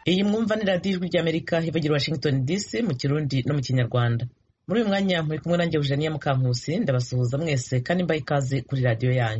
Iyi mwumva ni radiyo ijwi ry'Amerika ivugira Washington DC mu Kirundi no mu Kinyarwanda. Muri uyu mwanya muri kumwe nanjye Eugenia Mukankusi, ndabasuhuza mwese kandi mbaha ikaze kuri radiyo yanyu.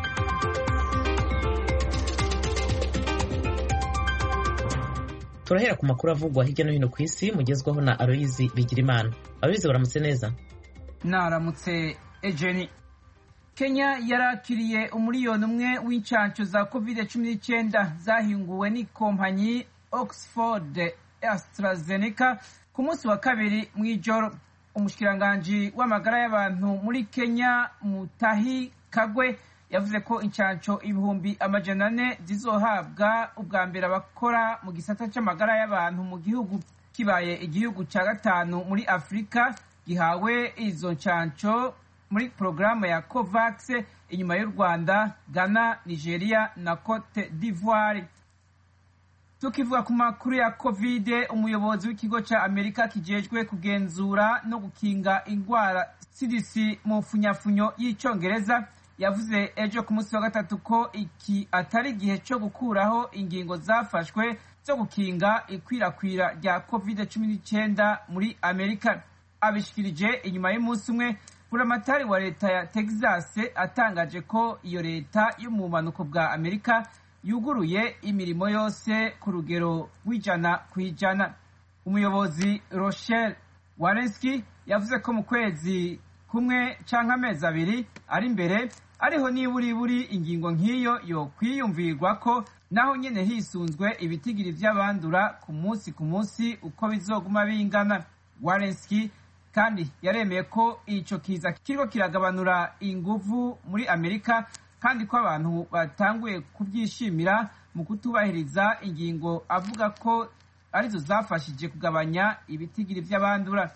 Turahera ku makuru avugwa hirya no hino ku isi mugezwaho na Aloyizi Bigirimana. Aloyizi, baramutse neza? Naramutse Ejeni. Kenya yarakiriye umuriyoni umwe w'incanco za COVID-19 zahinguwe n'ikompanyi Oxford AstraZeneca ku munsi wa kabiri mw'ijoro. Umushikiranganji w'amagara y'abantu muri Kenya Mutahi Kagwe yavuze ko incanco 400,000 zizohabwa ubwa mbere abakora mu gisata c'amagara y'abantu mu gihugu, kibaye igihugu ca gatanu muri Afrika gihawe izo ncanco muri porogaramu ya COVAX inyuma y'u Rwanda, Ghana, Nigeria na Cote d'Ivoire. Tukivuga ku makuru ya COVID, umuyobozi w'ikigo ca Amerika kijejwe kugenzura no gukinga ingwara CDC mu funyafunyo y'icongereza yavuze ejo ku munsi wa gatatu ko iki atari igihe cyo gukuraho ingingo zafashwe zo gukinga ikwirakwira rya COVID-19 muri Amerika. Abishikirije inyuma y'umunsi umwe buramatari wa leta ya Texas atangaje ko iyo leta yo mu bumanuko bwa Amerika yuguruye imirimo yose ku rugero rw'100%. Umuyobozi Rochelle Walensky yavuze ko mu kwezi kumwe canke amezi abiri ari imbere ariho niburi ingingo nk'iyo yo kwiyumvirwa ko naho nyene hisunzwe ibitigiri vy'abandura ku munsi uko bizoguma bingana. Walensky kandi yaremeye ko ico kiza kiriko kiragabanura inguvu muri Amerika kandi ko abantu batanguye kubyishimira mu kutubahiriza ingingo, avuga ko arizo zafashije kugabanya ibitigiri vy'abandura.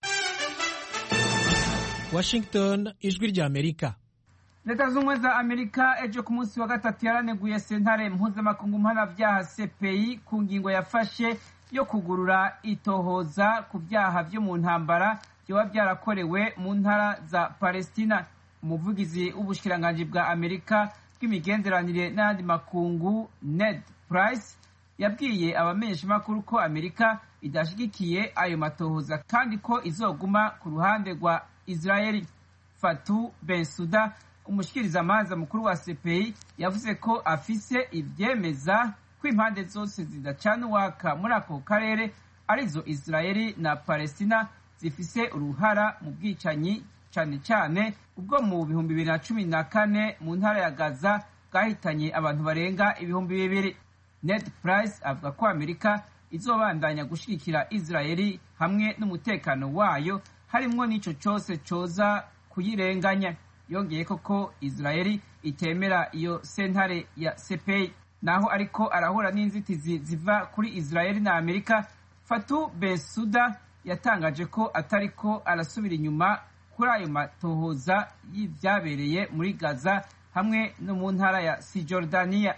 Washington, ijwi rya Amerika. Leta z'Ubumwe za Amerika ejo ku munsi wa gatatu yaraneguye sentare mpuzamakungu mpanavyaha CPI ku ngingo yafashe yo kugurura itohoza ku vyaha vyo mu ntambara vyoba vyarakorewe mu ntara za Palestina. Umuvugizi w'ubushikiranganji bwa Amerika bw'imigenderanire n'ayandi makungu Ned Price yabwiye abamenyeshamakuru ko Amerika idashigikiye ayo matohoza kandi ko izoguma ku ruhande rwa Israeli. Fatou Bensouda, umushikirizamanza mukuru wa CPI, yavuze ko afise ivyemeza ko impande zose zidacana uwaka muri ako karere arizo Israeli na Palestina zifise uruhara mu bwicanyi cane cane ubwo mu 2014 mu ntara ya Gaza bwahitanye abantu barenga 2,000. Ned Price avuga ko Amerika izobandanya gushigikira Israeli hamwe n'umutekano wayo harimwo n'ico cose coza kuyirenganya. Yongeye ko Israeli itemera iyo sentare ya CPI. Naho ariko arahura n'inzitizi ziva kuri Israeli na Amerika, Fatou Bensouda yatangaje ko atariko arasubira inyuma kuri ayo matohoza y'ivyabereye muri Gaza hamwe no mu ntara ya Cisjordania.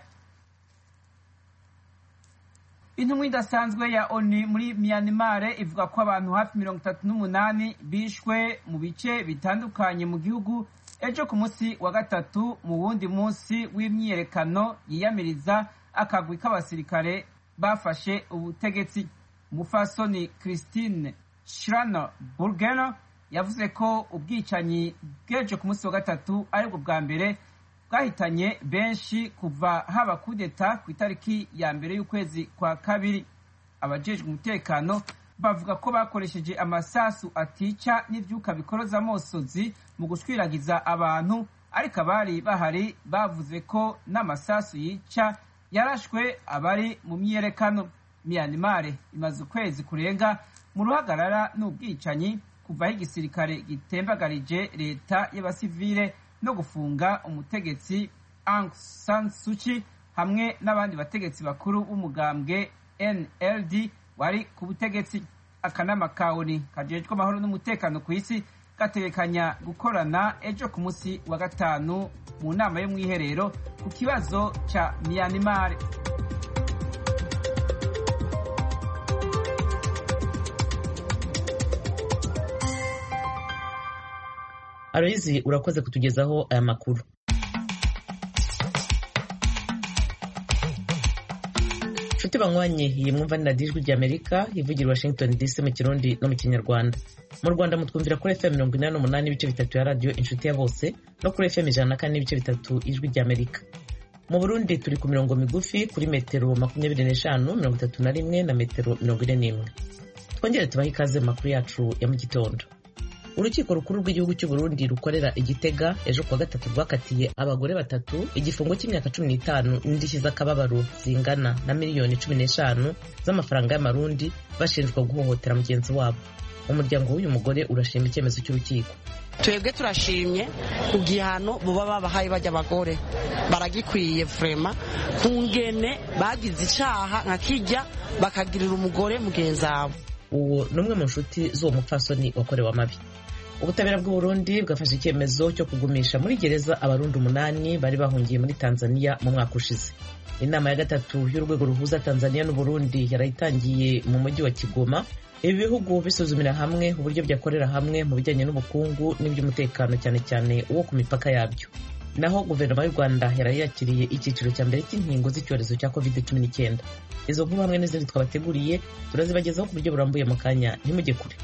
Intumwa idasanzwe ya ONU muri Myanmar ivuga ko abantu hafi 38 bishwe mu bice bitandukanye mu gihugu ejo ku munsi wa gatatu, mu wundi munsi w'imyiyerekano yiyamiriza akagwi k'abasirikare bafashe ubutegetsi. Umufasoni Christine Schraner Burgener yavuze ko ubwicanyi bw'ejo ku munsi wa gatatu aribwo bwa mbere bwahitanye benshi kuva haba kudeta ku itariki ya mbere y'ukwezi kwa kabiri. Abajejwe umutekano bavuga ko bakoresheje amasasu atica n'ivyuka bikoroza amosozi mu gushwiragiza abantu, ariko abari bahari bavuze ko n'amasasu yica yarashwe abari mu myiyerekano. Myanmar imaze ukwezi kurenga mu ruhagarara n'ubwicanyi kuva aho igisirikare gitembagarije leta y'abasivile no gufunga umutegetsi Aung San Suu Kyi hamwe n'abandi bategetsi bakuru b'umugambwe NLD wari ku butegetsi. Akanama ka ONU kajejwe amahoro n'umutekano ku isi gategekanya gukorana ejo ku munsi wa gatanu mu nama yo mwiherero ku kibazo ca Myanmar. Aloyizi, urakoze kutugezaho aya makuru. inshuti banywanye iyi mwumva ni radiyo ijwi ry'Amerika ivugira Washington DC mu Kirundi no mu Kinyarwanda. Mu Rwanda mutwumvira kuri FM 88 ibice bitatu ya radio Inshuti ya Bose no kuri FM 104 ibice bitatu ijwi ry'Amerika. Mu Burundi turi ku mirongo migufi kuri metero 25, 31 na metero 41. Twongere tubahe ikaze makuru yacu ya mu gitondo. Urukiko rukuru rw'igihugu cy'u Burundi rukorera Igitega ejo kuwa gatatu rwakatiye abagore batatu igifungo cy'imyaka 15 n'indishyi z'akababaro zingana na miliyoni 15 z'amafaranga y'amarundi bashinjwa guhohotera mugenzi wabo. Umuryango w'uyu mugore urashima icyemezo cy'urukiko. Twebwe turashimye ku gihano buba babahaye bajya abagore baragikwiye vrema kungene bagize icaha nka kijya bakagirira umugore mugenzi wabo. Uwo numwe mu nshuti z'uwo mupfasoni wakorewe amabi. Ubutabera bw'u Burundi bwafashe icyemezo cyo kugumisha muri gereza abarundi 8 bari bahungiye muri Tanzania mu mwaka ushize. Inama ya gatatu y'urwego ruhuza Tanzania n'u Burundi yarayitangiye mu mujyi wa Kigoma. Ibi bihugu bisuzumira hamwe uburyo byakorera hamwe mu bijyanye n'ubukungu n'iby'umutekano cyane cyane uwo ku mipaka yabyo. Naho guverinoma y'u Rwanda yarayakiriye icyiciro cya mbere cy'inkingo z'icyorezo cya COVID-19. Izo nkuru hamwe n'izindi twabateguriye turazibagezaho ku buryo burambuye mu kanya, ntimujye kure.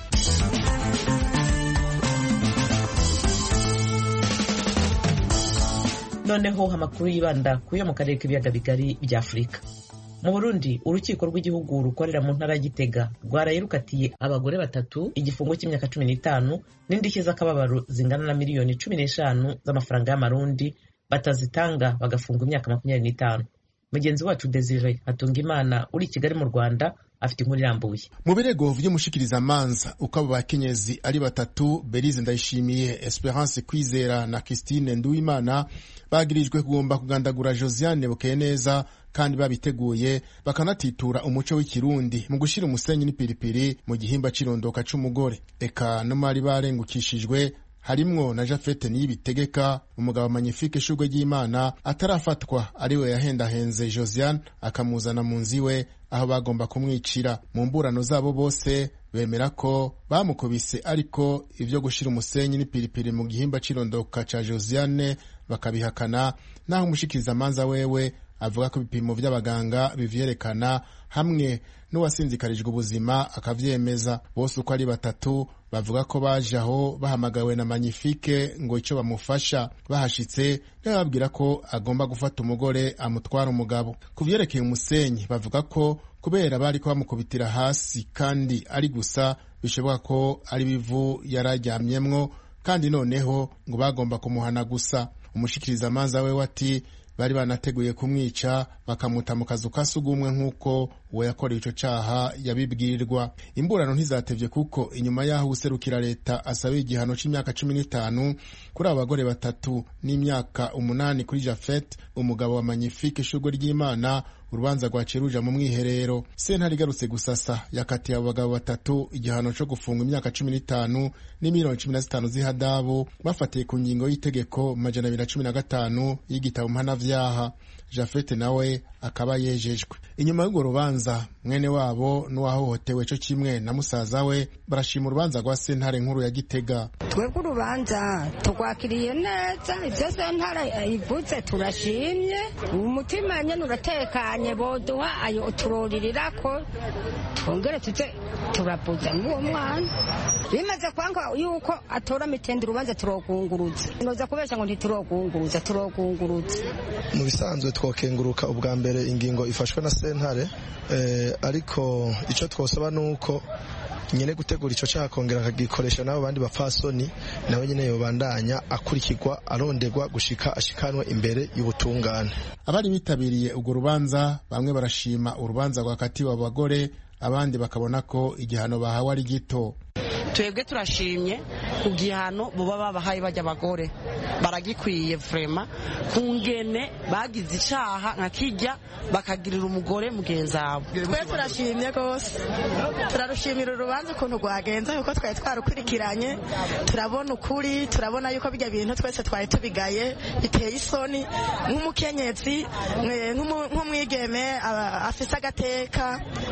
Noneho amakuru yibanda kuyo mu karere k'ibiyaga bigari bya Afurika. Mu Burundi urukiko rw'igihugu rukorera mu ntara ya Gitega rwarayirukatiye abagore batatu igifungo cy'imyaka 15 n'indishyi z'akababaro zingana na miliyoni 15 z'amafaranga y'amarundi batazitanga bagafunga imyaka 25. Mugenzi wacu Desire Hatungimana uri Kigali mu Rwanda afite inkuru irambuye. Mu birego vy'umushikiriza manza uko abo bakenyezi ari batatu Berize Ndayishimiye, Esperance Kwizera na Christine Nduwimana bagirijwe kugomba kugandagura Josiane Bukeneza kandi babiteguye bakanatitura umuco w'ikirundi mu gushira umusenyi n'ipiripiri mu gihimba cirondoka c'umugore. Eka no mari barengukishijwe harimwo na Jafete Niyibitegeka, umugabo Magnifique Shugwe ry'Imana atarafatwa ariwe yahendahenze Josiane akamuzana mu nziwe aho bagomba kumwicira. Mu mburano zabo bose bemera ko bamukubise ariko ivyo gushira umusenyi n'ipiripiri mu gihimba cirondoka ca Josiane bakabihakana, naho umushikiriza manza wewe avuga ko ibipimo vy'abaganga bivyerekana hamwe n'uwasinzikarijwe ubuzima akavyemeza. Bose uko ari batatu bavuga ko baje aho bahamagawe na Magnifique ngo ico bamufasha. Bahashitse bababwira ko agomba gufata umugore amutwara umugabo. Kuvyerekeye umusenyi bavuga ko kubera bari ko bamukubitira hasi kandi ari gusa bishoboka ko ari bivu yararyamyemwo kandi noneho ngo bagomba kumuhana gusa. Umushikiriza manza we wati bari banateguye kumwica bakamuta mu kazu kasugumwe nk'uko uwo yakorewe ico caha yabibwirirwa. Imburano ntizatevye kuko inyuma yaho userukira leta asaba igihano c'imyaka 15 kuri abagore batatu n'imyaka 8 kuri Jafet, umugabo wa Magnifique Shugwe ry'Imana, urubanza rwaciruja mu mwiherero. Sentare igarutse gusasa yakatiye abagabo batatu igihano co gufunga imyaka 15 n'imiliyoni 15 z'ihadabu bafatiye ku ngingo y'itegeko 215 y'igitabo mpanavyaha. Jafete nawe akaba yejejwe. Inyuma y'urwo rubanza mwene wabo n'uwahohotewe co kimwe na musaza we barashima urubanza rwa sentare nkuru ya Gitega. Twebwe urubanza tugwakiriye neza, ivyo sentare ivuze turashimye, umutima nyene uratekanye, boduha ayo turorirako twongere tuze turabuza n'uwo mwana. Bimaze kwanga yuko atora mitende urubanza turogunguruza, noza kubesha ngo ntiturogunguruza, turogunguruza. Mu bisanzwe twokenguruka ubwa mbere ingingo ifashwe na sentare, ariko ico twosaba nuko nyene gutegura ico cyakongera akagikoresha nabo bandi bapfasoni nawe nyene yobandanya akurikirwa aronderwa gushika ashikanwe imbere y'ubutungane. Abari bitabiriye urwo rubanza bamwe barashima urubanza rwakatiwe abagore, abandi bakabona ko igihano bahawe ari gito. Twebwe turashimye ku gihano buba babahaye bajya abagore baragikwiye vrema kungene bagize icaha nka kijya bakagirira umugore mugenzi wabo. Twe turashimye gose, turarushimira urubanza ukuntu rwagenze kuko twari twarukurikiranye, turabona ukuri, turabona yuko bijya bintu twese twari tubigaye biteye isoni. Nk'umukenyezi nk'umwigeme afise agateka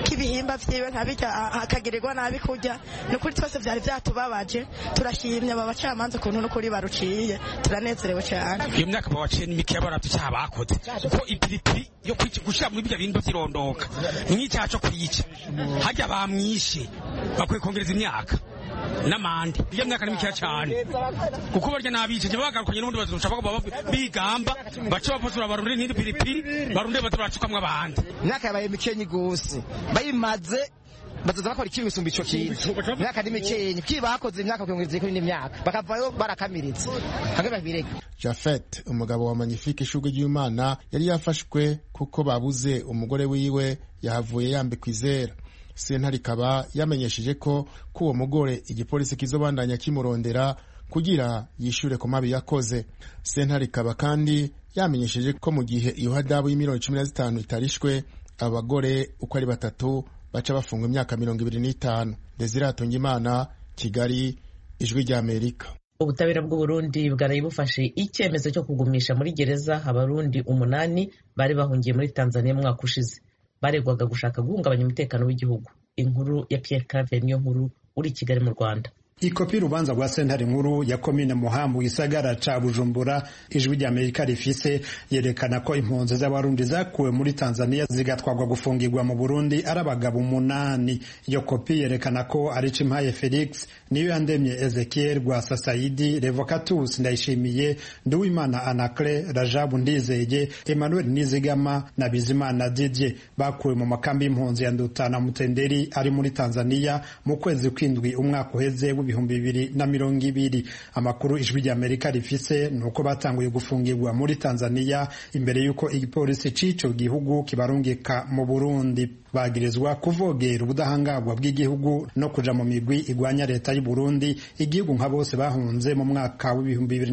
k'ibihimba vyiwe nkabirya akagirirwa nabi kurya nukuri twese vyari vyatubabaje turashimye aba bacamanza ukuntu nukuri baruciye turanezerewe cyane. Iyo myaka bawaciye n'imike baraducaha bakoze kuko ipiripiri yo gushira muri bya bintu vyirondoka n'icyaha cyo kuyica hajya bamwishe bakwiye kongereza imyaka n'amande iyo myaka ni mikeya cyane kuko barya nabice bagarukanye n'ubundi bazurusha baba bigamba bace bapfusura barunde n'indi piripiri barunde baturacukamwe abandi. Imyaka yabaye mikenyi gose bayimaze bazoza bakora ikintu gisumba ico kintu imyaka ni mikenyi kibakoze imyaka kwongeza kuri imyaka bakavayo barakamiritse hange babireka. Jafet umugabo wa Magnifique ishugwe ry'Imana yari yafashwe kuko babuze umugore wiwe yahavuye yambikwa izera. Sentare ikaba yamenyesheje ko uwo mugore igipolisi kizobandanya kimurondera kugira yishure ku mabi yakoze. Sentare ikaba kandi yamenyesheje ko mu gihe iyo hadabu y'imiliyoni 15 itarishwe abagore uko ari 3 baca bafungwa imyaka 25. Desire Hatungimana, Kigali, Ijwi rya Amerika. Ubutabera bw'u Burundi bwaraye bufashe icyemezo cyo kugumisha muri gereza abarundi 8 bari bahungiye muri Tanzania mu mwaka ushize. Baregwaga gushaka guhungabanya umutekano w'igihugu. Inkuru ya Pierre Claver niyo nkuru uri Kigali mu Rwanda. Ikopi rubanza rwa sentare nkuru ya komine Muhambu gisagara ca Bujumbura Ijwi rya Amerika rifise yerekana ko impunzi z'abarundi zakuwe muri Tanzania zigatwagwa gufungirwa mu Burundi ari abagabo 8. Iyo kopi yerekana ko ari Cimpaye Felix, niyo yandemye Ezekiel Rwasa Saidi, Revocatus Ndayishimiye, Nduwimana Anacre, Rajabu Ndizeye, Emmanuel Nizigama na Bizimana Didier bakuwe mu makambi y'impunzi ya Nduta na Mutenderi ari muri Tanzania mu kwezi kw'indwi umwaka uheze 2020. Amakuru Ijwi rya Amerika rifise nuko batanguye gufungirwa muri Tanzania imbere yuko igipolisi c'ico gihugu kibarungika mu Burundi. Bagirizwa kuvogera ubudahangabwa bw'igihugu no kuja mu migwi igwanya leta y'u Burundi igihugu nka bose bahunze mu mwaka wa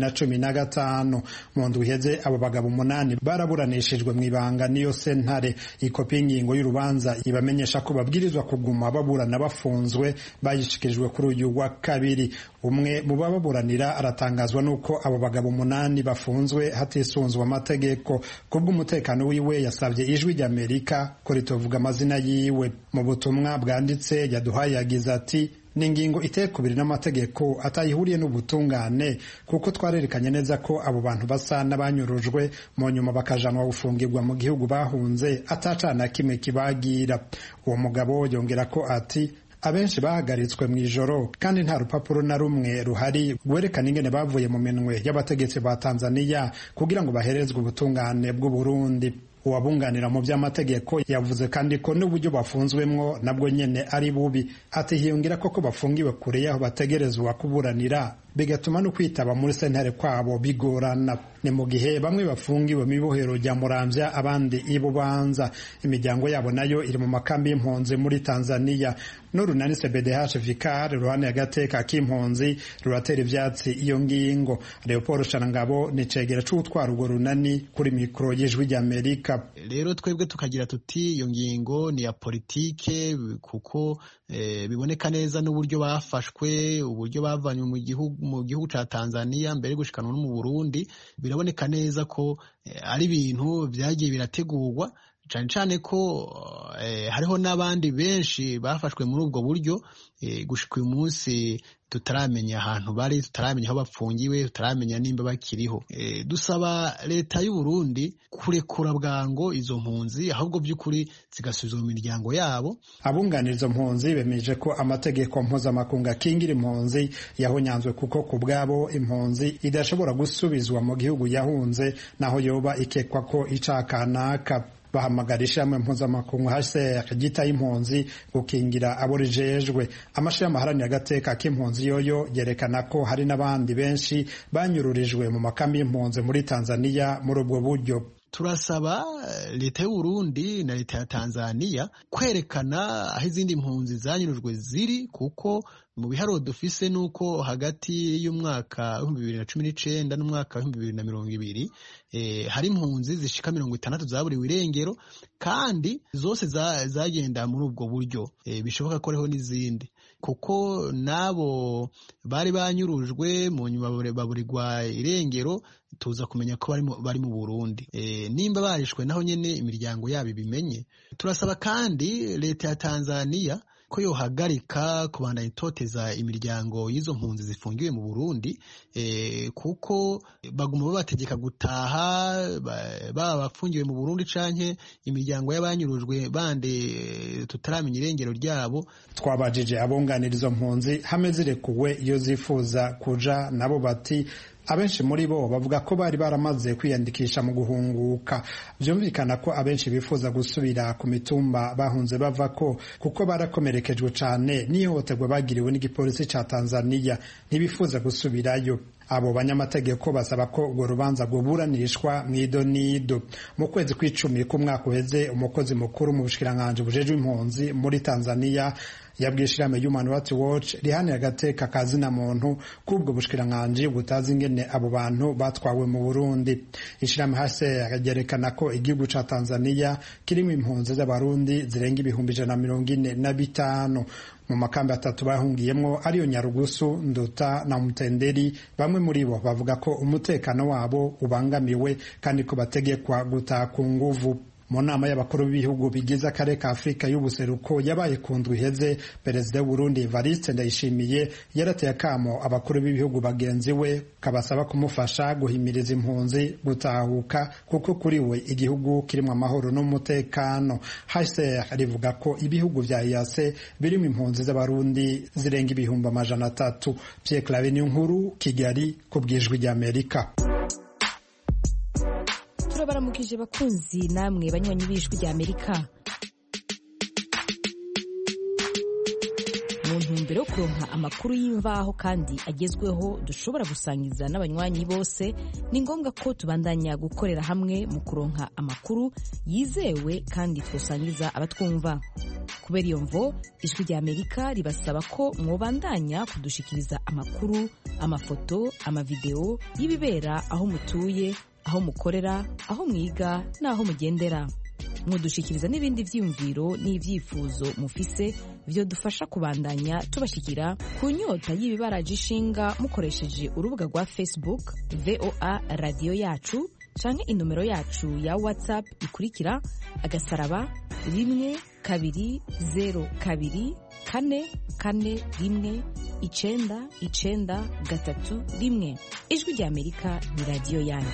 2015. Mu ndwi iheze abo bagabo 8 baraburanishijwe mu ibanga niyo sentare. Ikopi y'ingingo y'urubanza ibamenyesha ko babwirizwa kuguma baburana bafunzwe bayishikirijwe kuri uyu wa kabiri. Umwe mu baburanira aratangazwa nuko abo bagabo 8 bafunzwe hatisunzwe amategeko. Kubw'umutekano wiwe yasabye Ijwi rya Amerika ko ritovuga amazina yiwe. Mu butumwa bwanditse yaduhaye yagize ati n'ingingo itekubiri n'amategeko atayihuriye n'ubutungane kuko twarerekanye neza ko abo bantu basa n'abanyurujwe mu nyuma bakajanwa gufungirwa mu gihugu bahunze atacana kimwe kibagira. Uwo mugabo yongera ko ati abenshi bahagaritswe mu ijoro kandi nta rupapuro na rumwe ruhari rwerekana ingene bavuye mu minwe y'abategetsi ba Tanzania kugira ngo baherezwe ubutungane bw'u Burundi. Uwabunganira mu by'amategeko yavuze kandi ko n'uburyo bafunzwemwo nabwo nyene ari bubi. Ati hiyongera ko bafungiwe kure yaho bategerezwa kuburanira bigatuma no kwitaba muri sentare kwabo bigorana. Ni mu gihe bamwe bafungiwe mu ibohero rya Muramvya abandi ibubanza. Imiryango yabo nayo iri mu makambi y'impunzi muri Tanzania. N'urunani CBDH Vicar ruhane agateka k'impunzi ruratera ivyatsi iyo ngingo. Leopold Sharangabo ni cegera c'utwara urwo runani kuri mikro y'Ijwi rya Amerika. Rero twebwe tukagira tuti iyo ngingo ni ya politike kuko biboneka neza n'uburyo bafashwe, uburyo bavanywe mu gihugu ca Tanzania mbere gushikanwa no mu Burundi. Biraboneka neza ko ari ibintu vyagiye birategurwa cane cane ko hariho n'abandi benshi bafashwe muri ubwo buryo. Gushika uyu munsi tutaramenya ahantu bari, tutaramenya aho bapfungiwe, tutaramenya nimba bakiriho. Dusaba leta y'u Burundi kurekura bwango izo mpunzi ahubwo by'ukuri zigasubizwa mu miryango yabo. Abunganira izo mpunzi bemeje ko amategeko mpuzamakungu akingira impunzi yahonyanzwe kuko ku bwabo impunzi idashobora gusubizwa mu gihugu yahunze naho yoba ikekwa ko icakanaka. Bahamagarisha amwe mpuzamakungu HCR gita impunzi gukingira abo rijejwe. Amashirahamwe aharanira agateka k'impunzi yoyo yerekana ko hari n'abandi benshi banyururijwe mu makambi y'impunzi muri Tanzania muri ubwo buryo. Turasaba leta y'u Burundi na leta ya Tanzania kwerekana aho izindi mpunzi zanyurujwe ziri kuko mu biharuro dufise nuko hagati y'umwaka 2019 n'umwaka 2020 hari impunzi zishika 60 zaburiwe irengero kandi zose zagenda muri ubwo buryo. Bishoboka ko reho n'izindi kuko nabo bari banyurujwe mu nyuma baburirwa irengero tuza kumenya ko bari mu Burundi. Nimba barishwe naho nyene imiryango yabo ibimenye. Turasaba kandi leta ya Tanzania ko yohagarika kubandanya itoteza imiryango y'izo mpunzi zifungiwe mu Burundi, kuko baguma babategeka gutaha baba bafungiwe mu Burundi canke imiryango y'abanyurujwe bande tutaramenya irengero ryabo. Twabajije abunganira izo mpunzi hamwe zirekuwe iyo zifuza kuja, nabo bati abenshi muri bo bavuga ko bari baramaze kwiyandikisha mu guhunguka. Byumvikana ko abenshi bifuza gusubira ku mitumba bahunze bava ko, kuko barakomerekejwe cane n'ihohoterwa bagiriwe n'igipolisi ca Tanzania, ntibifuza gusubirayo. Abo banyamategeko basaba ko urwo rubanza rwoburanishwa mw'idonido. Mu kwezi kw'icumi k'umwaka uheze, umukozi mukuru mu bushikiranganji bujejwe impunzi muri Tanzania yabwiye ishirahamwe Human Rights Watch rihanira agateka ka zina muntu k'ubwo bushikiranganji butazi ingene abo bantu batwawe mu Burundi. Ishirahamwe HCR ryerekana ko igihugu ca Tanzania kirimo impunzi z'abarundi zirenga 145,000 mu makambi 3 bahungiyemwo ariyo Nyarugusu, Nduta na Mutenderi. Bamwe muri bo bavuga ko umutekano wabo ubangamiwe kandi ko bategekwa gutaha ku nguvu. Mu nama y'abakuru b'ibihugu bigize akarere ka Afurika y'ubuseruko yabaye ku ndwi iheze, perezida w'Uburundi Evariste Ndayishimiye yarateye akamo abakuru b'ibihugu bagenzi we kabasaba kumufasha guhimiriza impunzi gutahuka, kuko kuri we igihugu kirimo amahoro n'umutekano. HCR rivuga ko ibihugu vya EAC birimo impunzi z'abarundi zirenga 300,000. Pierre Claver Niyonkuru, Kigali, ku bw'Ijwi ry'Amerika. Turabaramukije bakunzi namwe banywanyi b'Ijwi ry'Amerika. Mu ntumbero yo kuronka amakuru y'imvaho kandi agezweho dushobora gusangiza n'abanywanyi bose, ni ngombwa ko tubandanya gukorera hamwe mu kuronka amakuru yizewe kandi twosangiza abatwumva. Kubera iyo mvo, Ijwi ry'Amerika ribasaba ko mwobandanya kudushikiriza amakuru, amafoto, amavideo y'ibibera aho mutuye, aho mukorera, aho mwiga n'aho mugendera. Mudushikiriza n'ibindi vyiyumviro n'ivyifuzo mufise vyo dufasha kubandanya tubashikira ku nyota y'ibibaraje ishinga mukoresheje urubuga rwa Facebook VOA Radio Yacu canke inomero yacu ya WhatsApp ikurikira *1204241. Ijwi ry'Amerika ni radio yanyu.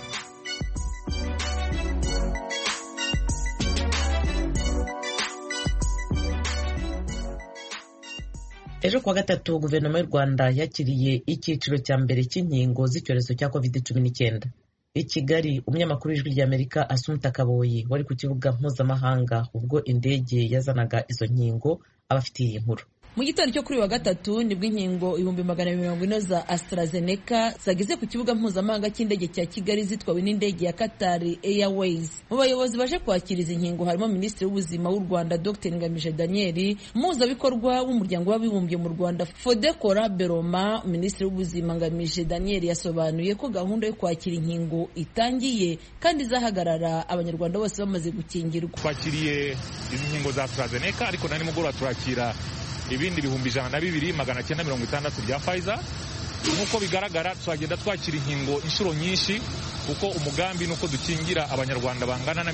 Ejo kuwa gatatu guverinoma y'u Rwanda yakiriye icyiciro cya mbere cy'inkingo z'icyorezo cya COVID-19. I Kigali, umunyamakuru w'Ijwi ry'Amerika Assumpta Kaboyi wari ku kibuga mpuzamahanga ubwo indege yazanaga izo nkingo abafitiye iyi nkuru. Mu gitondo cyo kuri wa gatatu nibwo inkingo 240 za AstraZeneca zageze ku kibuga mpuzamahanga cy'indege cya Kigali zitwawe n'indege ya Qatar Airways. Mu bayobozi baje kwakira izi nkingo harimo Minisitiri w'Ubuzima w'u Rwanda Dr Ngamije Daniel, umuhuzabikorwa w'umuryango w'abibumbye mu Rwanda Fodekora Beroma. Minisitiri w'Ubuzima Ngamije Daniel yasobanuye ko gahunda yo kwakira inkingo itangiye kandi izahagarara abanyarwanda bose bamaze gukingirwa. Twakiriye izi nkingo za AstraZeneca, ariko nani mugoroba turakira ibindi 1,260 bya Pfizer. Nk'uko bigaragara twagenda twakira inkingo inshuro nyinshi, kuko umugambi nuko dukingira abanyarwanda bangana na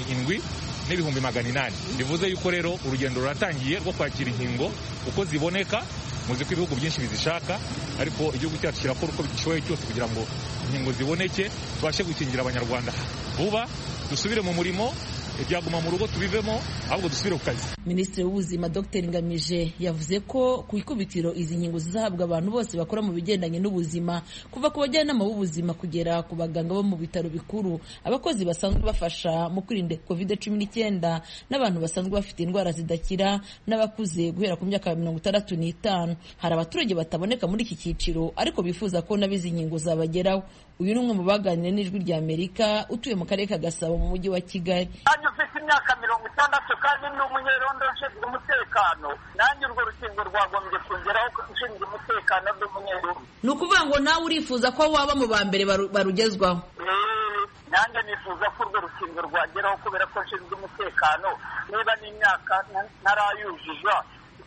7,800,000. Bivuze yuko rero urugendo ruratangiye rwo kwakira inkingo uko ziboneka. Muzi ko ibihugu byinshi bizishaka, ariko igihugu cyacu kirakora uko gishoboye cyose kugira ngo inkingo ziboneke, tubashe gukingira abanyarwanda vuba, dusubire mu murimo, ibyaguma mu rugo tubivemo, ahubwo dusubire ku kazi. Minisitiri w'Ubuzima Dr Ngamije yavuze ko ku ikubitiro izi nkingo zizahabwa abantu bose bakora mu bigendanye n'ubuzima, kuva ku bajyanama b'ubuzima kugera ku baganga bo mu bitaro bikuru, abakozi basanzwe bafasha mu kwirinda COVID-19 n'abantu basanzwe bafite indwara zidakira, n'abakuze guhera ku myaka 65. Hari abaturage bataboneka muri iki cyiciro ariko bifuza ko nabizi nkingo zabageraho. Uyu ni umwe mu baganiriye n'Ijwi ry'Amerika utuye mu karere ka Gasabo mu mujyi wa Kigali. Ufite imyaka 60 kandi ni umunyerondo ushinzwe umutekano, nanjye urwo rukingo rwagombye kongeraho ushinzwe umutekano w'umunyerondo. Ni ukuvuga ngo nawe urifuza ko waba mu ba mbere barugezwaho? Nanjye nifuza ko urwo rukingo rwageraho kubera ko ushinzwe umutekano, niba n'imyaka ntarayuzuza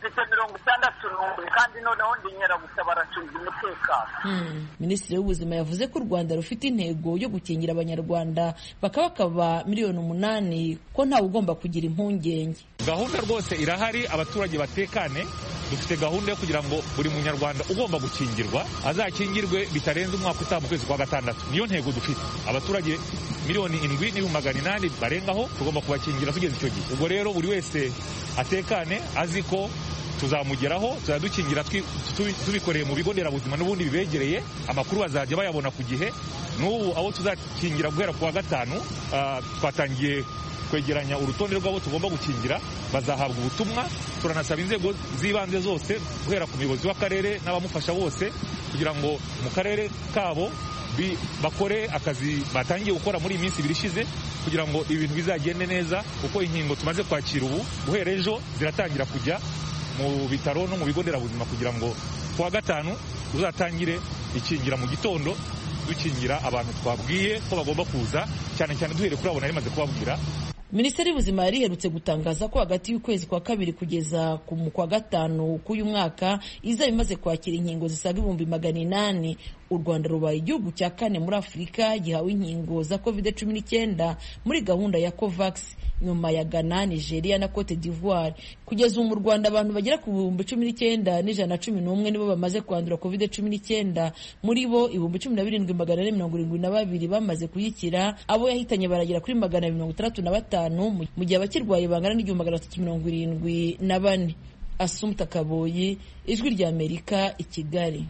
mfite 61 kandi noneho ndi Nyiragusa baracunga umutekano. Minisitiri w'ubuzima yavuze ko u Rwanda rufite intego yo gukingira abanyarwanda bakaba miliyoni 8 ko ntawe ugomba kugira impungenge. Gahunda rwose irahari, abaturage batekane. Dufite gahunda yo kugira ngo buri munyarwanda ugomba gukingirwa azakingirwe bitarenze umwaka utaha mu kwezi kwa gatandatu. Niyo ntego dufite. Abaturage miliyoni 7,800 barengaho tugomba kubakingira tugeze icyo gihe. Ubwo rero buri wese atekane azi ko tuzamugeraho, tuzadukingira tubikoreye mu bigo nderabuzima n'ubundi bibegereye. Amakuru bazajya bayabona ku gihe. N'ubu abo tuzakingira guhera ku wa gatanu twatangiye kwegeranya urutonde rw'abo tugomba gukingira, bazahabwa ubutumwa. Turanasaba inzego z'ibanze zose guhera ku muyobozi w'akarere n'abamufasha bose kugira ngo mu karere kabo bakore akazi batangiye gukora muri iyi minsi ibiri ishize kugira ngo ibintu bizagende neza, kuko inkingo tumaze kwakira ubu guhera ejo ziratangira kujya mu bitaro no mu bigo nderabuzima kugira ngo kuwa gatanu tuzatangire ikingira mu gitondo dukingira abantu twabwiye ko bagomba kuza, cyane cyane duhere kuri abo nari maze kubabwira. Minisiteri y'ubuzima yari iherutse gutangaza ko hagati y'ukwezi kwa 2 kugeza kwa 5 k'uyu mwaka izaba imaze kwakira inkingo zisaga 800. U Rwanda rubaye igihugu cya 4 muri Afurika gihawe inkingo za COVID-19 muri gahunda ya COVAX, nyuma ya Ghana, Nigeria na Cote d'Ivoire. Kugeza ubu mu Rwanda abantu bagera ku 19,111 nibo bamaze kwandura COVID-19, muri bo 17,472 bamaze kuyikira. Abo yahitanye baragera kuri 265, mu gihe abakirwaye bangana n'374. Assumpta Kaboyi, Ijwi rya Amerika, i Kigali.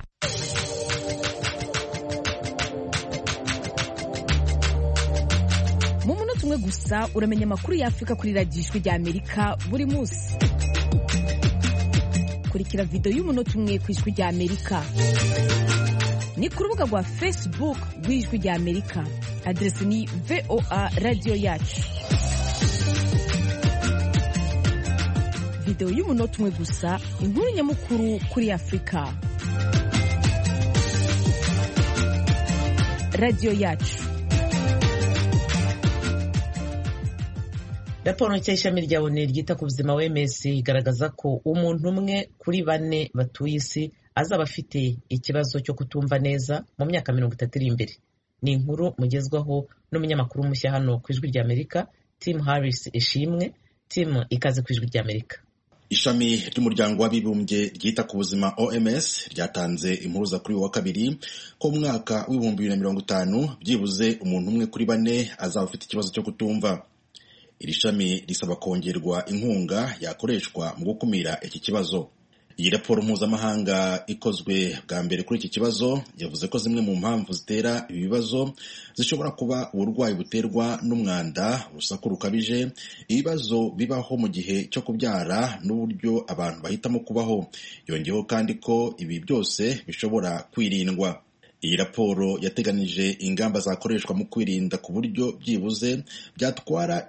Mu munota umwe gusa uramenya amakuru ya Afrika kuri radiyo Ijwi rya Amerika buri munsi. Kurikira video y'umunota umwe ku Ijwi rya Amerika ni ku rubuga rwa Facebook rw'Ijwi rya Amerika. Adresi ni VOA Radio Yacu. Video y'umunota umwe gusa, inkuru nyamukuru kuri Afrika. Radio Yacu. Raporo nshya y'ishami rya ONU ryita ku buzima OMS igaragaza ko umuntu umwe kuri 4 batuye isi azaba afite ikibazo cyo kutumva neza mu myaka 30 iri imbere. Ni inkuru mugezwaho n'umunyamakuru mushya hano ku Ijwi rya Amerika, Tim Harris Ishimwe. Tim, ikaze ku Ijwi rya Amerika. Ishami ry'umuryango w'abibumbye ryita ku buzima OMS ryatanze impuruza kuri wa 2 ko mu mwaka w'2050 byibuze umuntu umwe kuri 4 azaba afite ikibazo cyo kutumva. Iri shami risaba kongerwa inkunga yakoreshwa mu gukumira iki kibazo. Iyi raporo mpuzamahanga ikozwe bwa mbere kuri iki kibazo yavuze ko zimwe mu mpamvu zitera ibibazo zishobora kuba uburwayi buterwa n'umwanda, urusaku rukabije, ibibazo bibaho mu gihe cyo kubyara n'uburyo abantu bahitamo kubaho. Yongeyeho kandi ko ibi byose bishobora kwirindwa. Iyi raporo yateganije ingamba zakoreshwa mu kwirinda ku buryo byibuze byatwara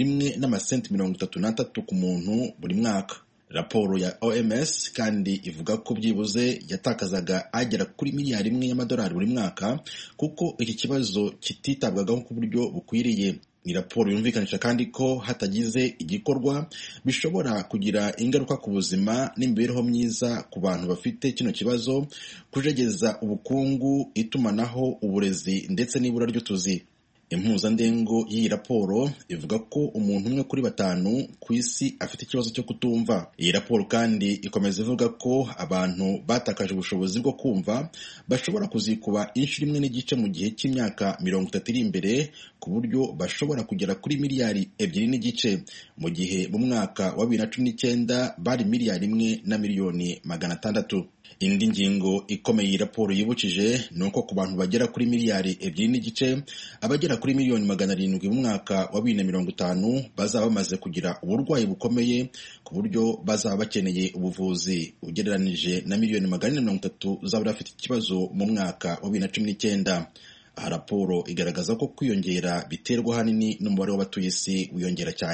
$1.33 ku muntu buri mwaka. Raporo ya OMS kandi ivuga ko byibuze yatakazaga agera kuri $1 billion buri mwaka kuko iki kibazo kititabwagaho ku buryo bukwiriye. Ni raporo yumvikanisha kandi ko hatagize igikorwa bishobora kugira ingaruka ku buzima n'imibereho myiza ku bantu bafite kino kibazo, kujegeza ubukungu, itumanaho, uburezi ndetse n'ibura ry'utuzi. Impuzandengo y'iyi raporo ivuga ko umuntu umwe kuri 5 ku isi afite ikibazo cyo kutumva. Iyi raporo kandi ikomeza ivuga ko abantu batakaje ubushobozi bwo kumva bashobora kuzikuba inshuro 1.5 mu gihe cy'imyaka 30 iri imbere, ku buryo bashobora kugera kuri miliyari 2.5 mu gihe mu mwaka wa 2019 bari miliyari 1.6 miliyoni. Indi ngingo ikomeye iyi raporo yibukije ni uko ku bantu bagera kuri miliyari 2.5 abagera kuri miliyoni 700 mu mwaka wa 2050 bazaba bamaze kugira uburwayi bukomeye ku buryo bazaba bakeneye ubuvuzi, ugereranije na miliyoni 430 zaba bafite ikibazo mu mwaka wa 2019. Aha raporo igaragaza ko kwiyongera biterwa hanini n'umubare w'abatuye isi wiyongera cyane.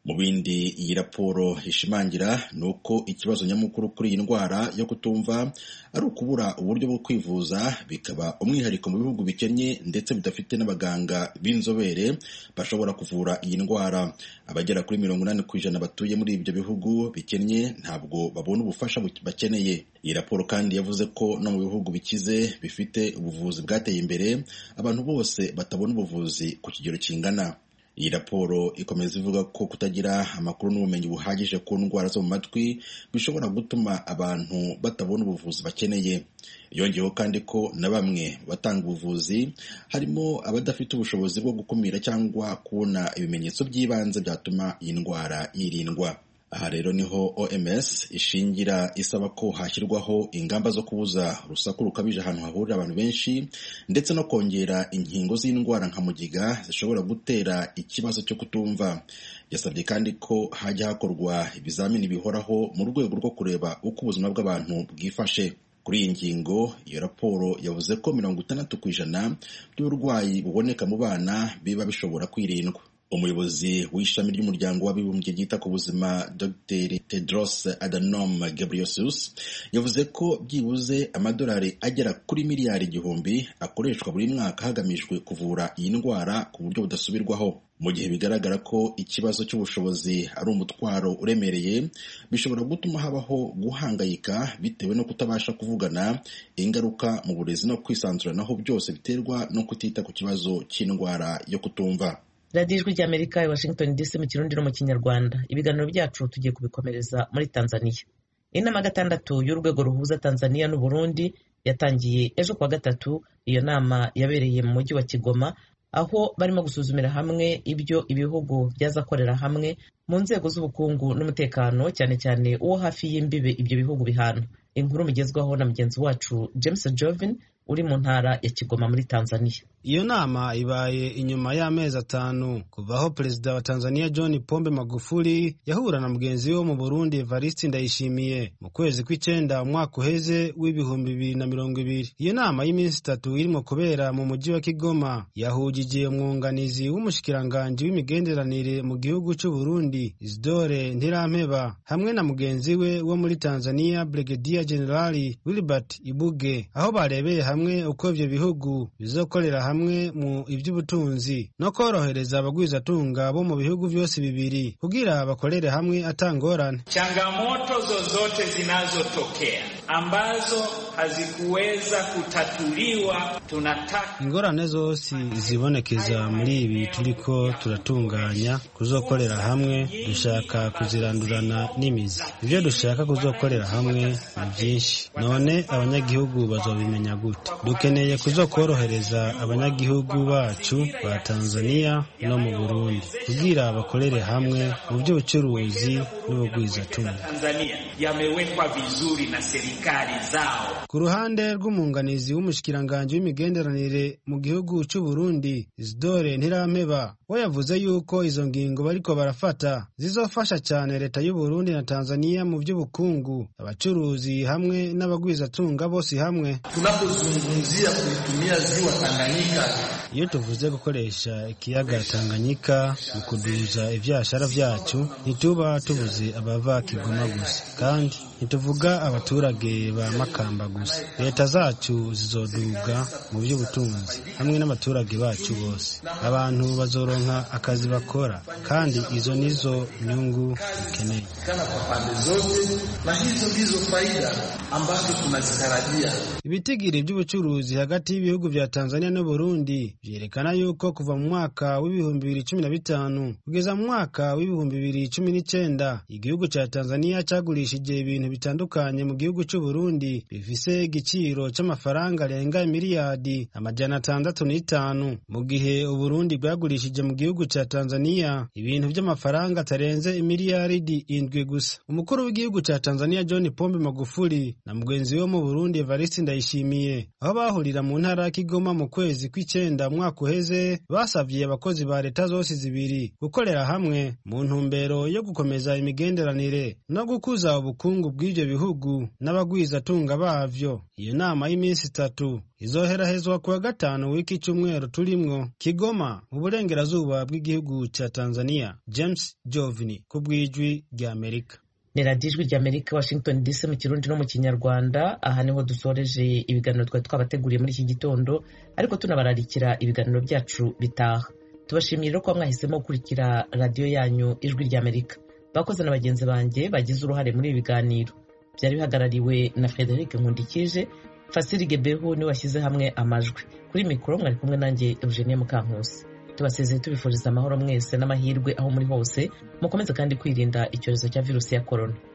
Mu bindi iyi raporo ishimangira ni uko ikibazo nyamukuru kuri iyi ndwara yo kutumva ari ukubura uburyo bwo kwivuza, bikaba umwihariko mu bihugu bikennye ndetse bidafite n'abaganga b'inzobere bashobora kuvura iyi ndwara. Abagera kuri 80% batuye muri ibyo bihugu bikennye ntabwo babona ubufasha bakeneye. Iyi raporo kandi yavuze ko no mu bihugu bikize bifite ubuvuzi bwateye imbere, abantu bose batabona ubuvuzi ku kigero kingana. Iyi raporo ikomeza ivuga ko kutagira amakuru n'ubumenyi buhagije ku ndwara zo mu matwi bishobora gutuma abantu batabona ubuvuzi bakeneye. Yongeyeho kandi ko na bamwe batanga ubuvuzi harimo abadafite ubushobozi bwo gukumira cyangwa kubona ibimenyetso by'ibanze byatuma iyi ndwara yirindwa. Aha rero niho OMS ishingira isaba ko hashyirwaho ingamba zo kubuza urusaku rukabije ahantu hahurira abantu benshi, ndetse no kongera inkingo z'indwara nka mugiga zishobora gutera ikibazo cyo kutumva. Yasabye kandi ko hajya hakorwa ibizamini bihoraho mu rwego rwo kureba uko ubuzima bw'abantu bwifashe. Kuri iyi ngingo, iyo raporo yavuze ko 60% by'uburwayi buboneka mu bana biba bishobora kwirindwa. Umuyobozi w'ishami ry'umuryango w'abibumbye ryita ku buzima Dr. Tedros Adhanom Ghebreyesus yavuze ko byibuze amadolari agera kuri miliyari 1,000 akoreshwa buri mwaka hagamijwe kuvura iyi ndwara ku buryo budasubirwaho. Mu gihe bigaragara ko ikibazo cy'ubushobozi ari umutwaro uremereye, bishobora gutuma habaho guhangayika bitewe no kutabasha kuvugana, ingaruka mu burezi no kwisanzuranaho byose biterwa no kutita ku kibazo cy'indwara yo kutumva. radiyo ijwi ry'Amerika i Washington DC mu Kirundi no mu Kinyarwanda. Ibiganiro byacu tugiye kubikomereza muri Tanzania. Inama gatandatu y'urwego ruhuza Tanzania n'u Burundi yatangiye ejo kuwa gatatu. Iyo nama yabereye mu mujyi wa Kigoma, aho barimo gusuzumira hamwe ibyo ibihugu byazakorera hamwe mu nzego z'ubukungu n'umutekano, cyane cyane uwo hafi y'imbibe ibyo bihugu bihana. Inkuru mugezwaho na mugenzi wacu James Jovin uri mu ntara ya Kigoma muri Tanzania. Iyo nama ibaye inyuma y'amezi 5 kuva aho Perezida wa Tanzania John Pombe Magufuli yahura na mugenzi wo mu Burundi Evariste Ndayishimiye mu kwezi kw'icenda umwaka uheze w'2020. Iyo nama y'iminsi 3 irimo kubera mu mujyi wa Kigoma yahujije umwunganizi w'umushikiranganje w'imigenderanire mu gihugu cy'u Burundi Isidore Ntirampeba hamwe na mugenzi we wo muri Tanzania Brigadier General Wilbert Ibuge, aho barebeye hamwe uko ivyo bihugu bizokorera hamwe mu ivy'ubutunzi no korohereza abagwizatunga bo mu bihugu vyose bibiri kugira bakorere hamwe atangorane. Changamoto zozote zinazotokea ambazo hazikuweza kutatuliwa, tunataka ingorane zose zibonekeza muri ibi turiko turatunganya kuzokorera hamwe, dushaka kuzirandurana n'imizi. Ivyo dushaka kuzokorera hamwe ni byinshi, none abanyagihugu bazobimenya gute? Dukeneye kuzokorohereza abanyagihugu bacu ba Tanzania no mu Burundi kugira bakorere hamwe mu by'ubucuruzi n'ubugwizatunga. Tanzania yamewekwa vizuri na serikali zao. Ku ruhande rw'umunganizi w'umushikiranganje w'imigenderanire mu gihugu cy'u Burundi Isidore Ntirampeba, we yavuze yuko izo ngingo bariko barafata zizofasha cyane leta y'u Burundi na Tanzania mu by'ubukungu, abacuruzi hamwe n'abagwizatunga bose hamwe. Tunapozungumzia kuitumia ziwa Tanganyika, iyo tuvuze gukoresha ikiyaga Tanganyika mu kuduza ivyashara vyacu, ntituba tuvuze abava Kigoma gusa, kandi ntituvuga abaturage ba Makamba gusa. Leta zacu zizoduga mu by'ubutunzi hamwe n'abaturage bacu bose. Abantu bazoronka akazi bakora, kandi izo nizo nyungu dukeneye. Kana kwa pande zote, na hizo ndizo faida ambazo tunazitarajia. Ibitigiri by'ubucuruzi hagati y'ibihugu vya Tanzania no Burundi vyerekana yuko kuva mu mwaka w'2015 kugeza mu mwaka w'2019 igihugu ca Tanzania cagurishije ibintu bitandukanye mu gihugu cy'u Burundi bifise igiciro c'amafaranga arenga miliyari 605, mu gihe u Burundi bwagurishije mu gihugu ca Tanzania ibintu by'amafaranga atarenze miliyari 7 gusa. Umukuru w'igihugu ca Tanzania John Pombe Magufuli na mugenzi wo mu Burundi Evariste Ndayishimiye, aho bahurira mu ntara ya Kigoma mu kwezi kw'icenda umwaka uheze basavye abakozi ba leta zose zibiri gukorera hamwe mu ntumbero yo gukomeza imigenderanire no gukuza ubukungu bw'ivyo bihugu n'abagwizatunga bavyo. Iyo nama y'iminsi 3 izoherahezwa kuwa gatanu w'iki cyumweru turimwo Kigoma mu burengerazuba bw'igihugu ca Tanzania. James Jovini ku bw'ijwi rya Amerika. Ni radiyo ijwi rya Amerika, Washington DC, mu Kirundi no mu Kinyarwanda. Aha niho dusoreje ibiganiro twari twabateguriye muri iki gitondo, ariko tunabararikira ibiganiro byacu bitaha. Tubashimiye ko mwahisemo gukurikira radiyo yanyu ijwi rya Amerika. Bakoze na bagenzi banjye bagize uruhare muri ibi biganiro. Byari bihagarariwe na Frederic Nkundikije, Fasiri Gebeho ni washyize hamwe amajwi. Kuri mikoro mwari kumwe nanjye Eugenie Mukankusi. Tubasezeye tubifuriza amahoro mwese n'amahirwe aho muri hose. Mukomeze kandi kwirinda icyorezo cya virusi ya corona.